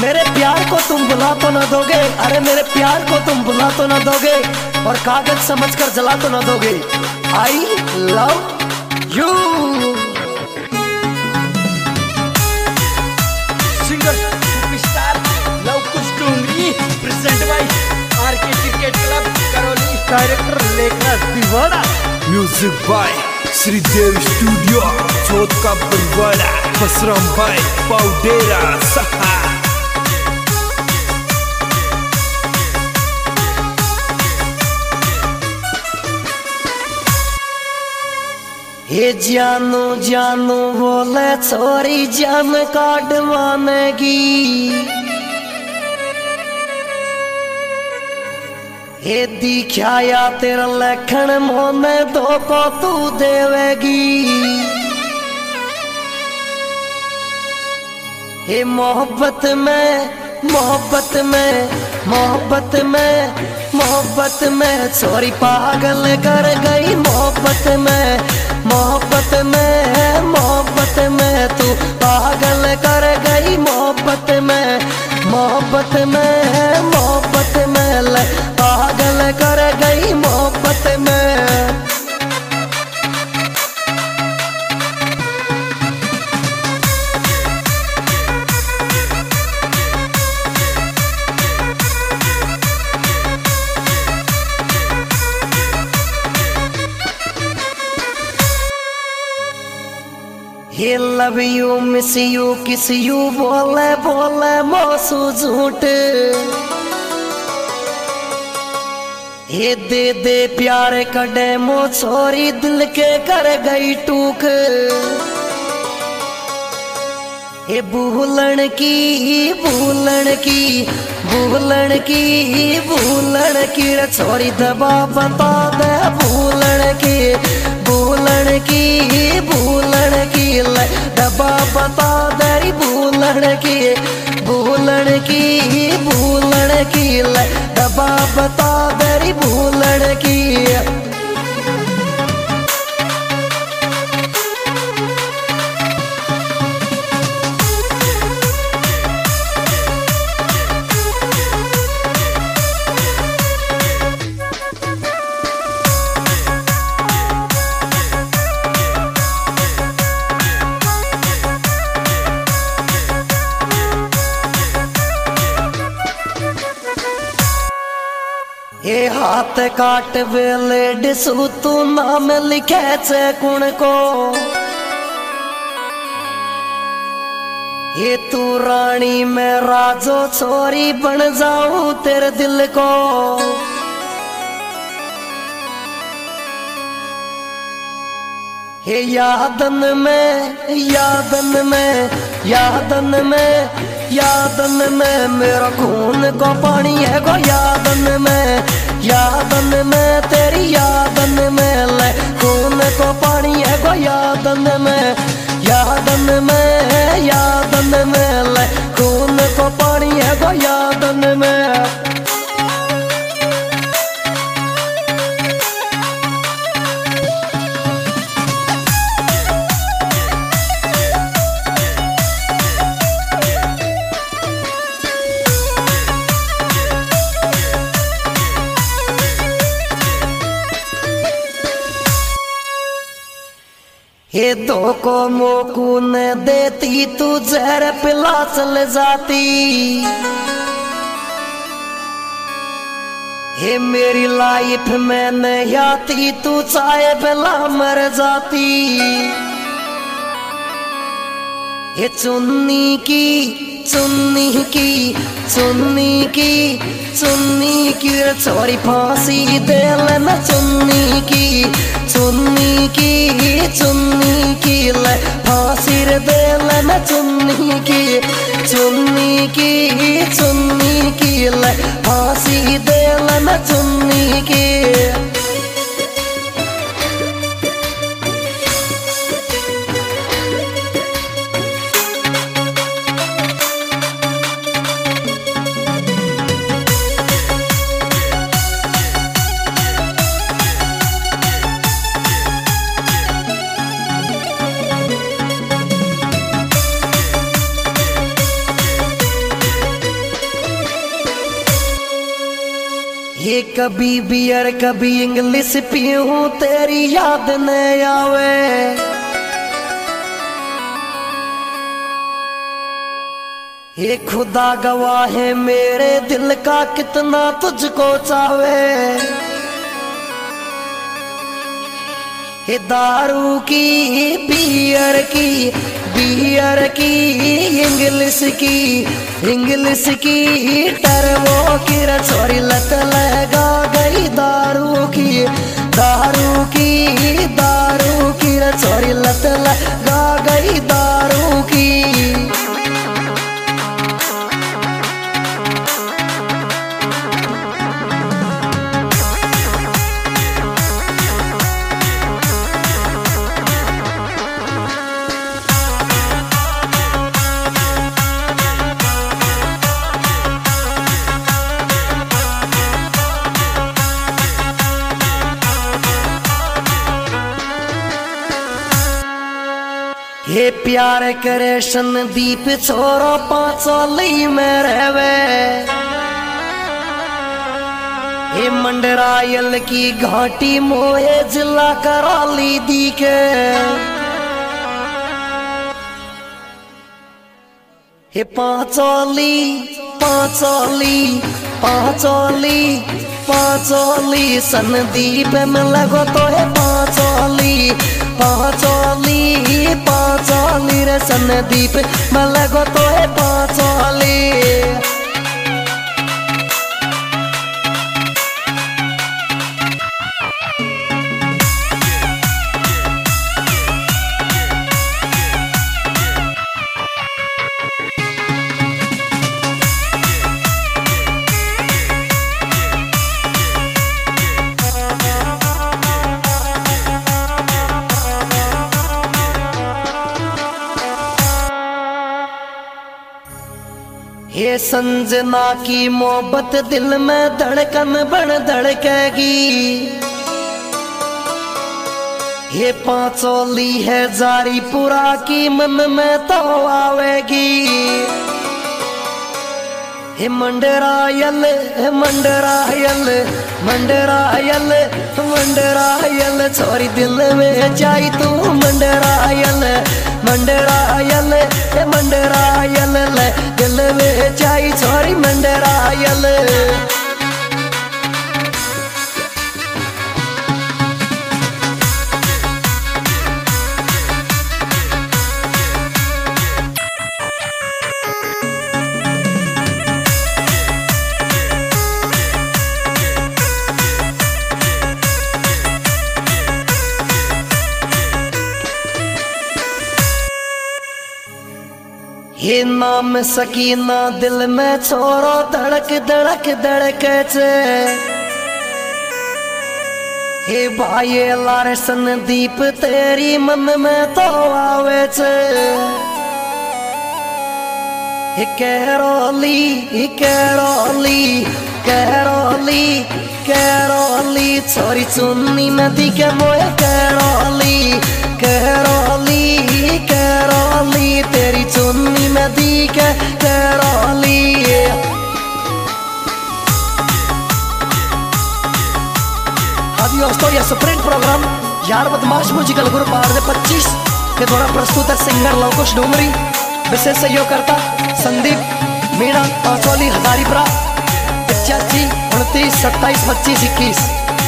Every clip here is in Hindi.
मेरे प्यार को तुम बुला तो न दोगे, अरे मेरे प्यार को तुम बुला तो न दोगे और कागज समझकर जला तो न दोगे। I love you. Singer superstar Luv Kush Doongri present by RK cricket club Karauli. Director Lekhraj Deewana. Music by Shridev studio Chauth ka Barwara. Basram भाई पाउडेरा सहा। ये जानू जानू बोले छोरी जान काटवानेगी। ये दिखाया तेरा लखन मोने दो को तू देवेगी। ये मोहब्बत में मोहब्बत में मोहब्बत में मोहब्बत में छोरी पागल कर गई। मोहब्बत में मोहब्बत में मोहब्बत में तू पागल कर गई। मोहब्बत में मोहब्बत में मोहब्बत में पागल कर गई। मोहब्बत में ये love you miss you kiss you बोले बोले मौसू झूठ। ये दे दे प्यार कड़े मो छोरी दिल के कर गई टूक। ये भूलन की भूलन की भूलन की भूलन की छोरी दबा बता दे। भूलन की भूलन की भूलन की दबा बता दे। भूलन की भूलन की भूलन की दबा बता दे। भूलन की ये हाथ काट वेले डिसू तू नाम लिखे छे कुण को। ये तू रानी में राजो छोरी बन जाऊं तेरे दिल को। ये यादन में यादन में यादन में यादन में मेरा खून को पानी है गो। यादन में यादन में तेरी यादन में ले खून को पानी है गो। यादन में यादन में यादन में ले खून को पानी है गो। यादन में ये दो को मोकू न देती तू जहर पिला चल जाती। ये मेरी लाइफ में नहीं आती तू चाहे पिला मर जाती। ये चुन्नी की चुन्नी की चुन्नी की चुन्नी की छोरी फांसी दे लेना। चुन्नी की चुन्नी की चुन्नी की ले फांसी दे लेना। चुन्नी की चुन्नी की चुन्नी की ले फांसी दे लेना। चुन्नी की ये कभी बियर कभी इंग्लिश पीऊं तेरी याद न आवे। ये खुदा गवाह है मेरे दिल का कितना तुझको चावे। ये दारू की बियर की इंग्लिश की टर्बो की रचोरी लत लगा गई। दारू की रचोरी लत लगा गई दारू की। ये प्यार करे संदीप छोरो पांचोली में रहवे। ये मंडरायल की घाटी मोहे जिला कराली दी के। ये पांचोली संदीप में लगो तो है पांचोली रे संदीप में लगो तो है पांचोली। ये संजना की मोहब्बत दिल में धड़कन बन धड़केगी। ये पांचोली है जारीपुरा की मन में तो आवेगी। हे मंडरायल छोरी दिल में जाई तू मंडरायल दिल में जाई छोरी मंडरायल। ये नाम सकीना दिल में छोरो धड़क छे। हे भाई लारे संदीप तेरी मन में तो आवे छे। हे कैरोली छोरी चुन्नी में दिखे मोए कैरोली तेरी चुन्नी में दिखे कैरोली। दोस्तों ये स्प्रिंट प्रोग्राम यार बदमाश म्यूजिकल ग्रुप 25 के द्वारा प्रस्तुत है। सिंगर लवकुश डूमरी, विशेष सहयोग करता संदीप मीणा पांचोली हजारीपुरा 85 29 27 25 21।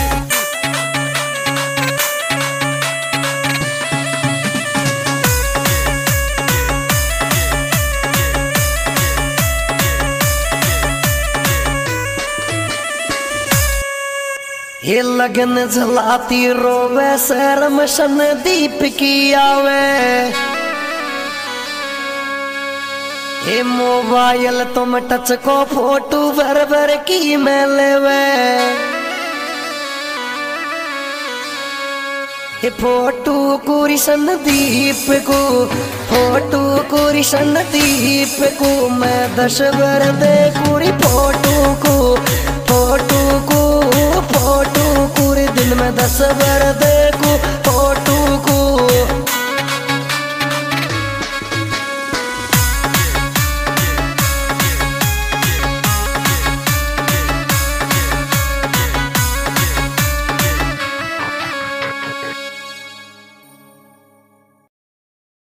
ये लगन जलाती रोवे शर्म संदीप की आवे। ये मोबाइल तुम टच को फोटो भर की में लेवे। ये फोटो कोरी संदीप को मैं 10 बार दे कोरी फोटो को दिन में 10 बार दे